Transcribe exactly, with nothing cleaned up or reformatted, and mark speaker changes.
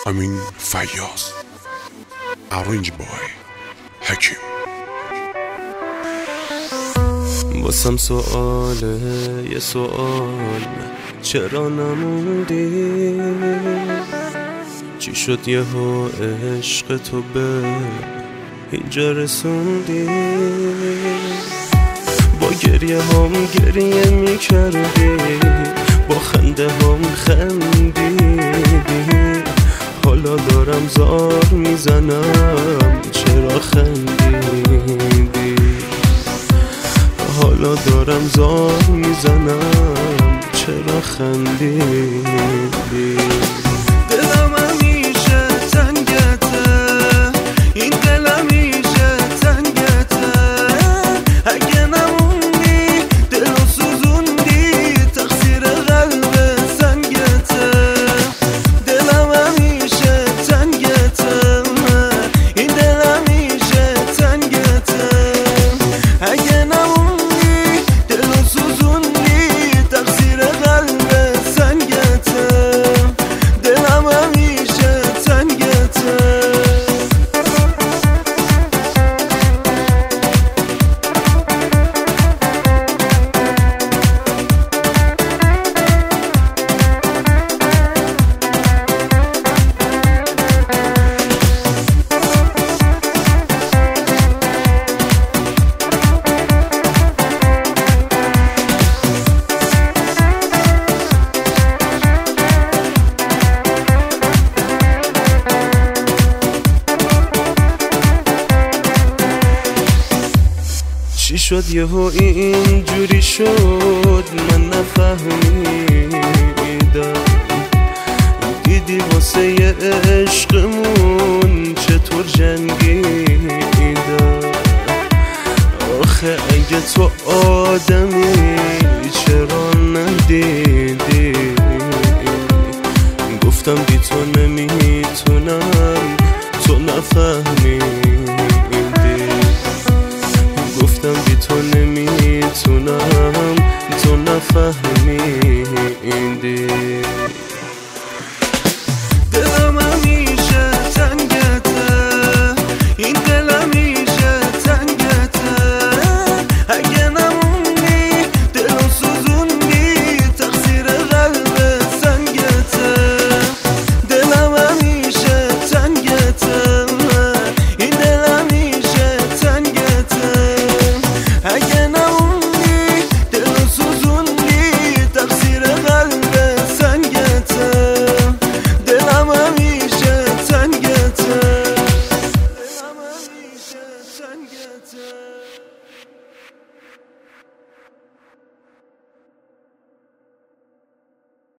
Speaker 1: امین فیاض ارنج بای حکیم.
Speaker 2: واسم سواله یه سوال، چرا نموندی؟ چی شد یهو عشق تو به اینجا رسوندی؟ با گریه هم گریه میکردی، با خنده هم خندیدی. حالا دارم زار میزنم چرا خندیدی؟ حالا دارم زار میزنم چرا خندیدی؟ دلم همیشه تنگته، این دل همیشه تنگته. اگه نموندی دلو سوزوندی، تقصیر قلب سنگته. دلم همیشه تنگته، این دل همیشه تنگته. اگه نموندی دلو سوزوندی، تقصیر قلب سنگته. دلم همیشه تنگته. چی شد یهو اینجوری شد من نفهمیدم؟ دیدی واسه عشقمون چطور جنگیدم؟ آخه اگه تو آدمی چرا ندیدی؟ گفتم بی تو نمیتونم، تو نفهمیدی. گفتم بی تو نمیتونم، تو نفهمیدی.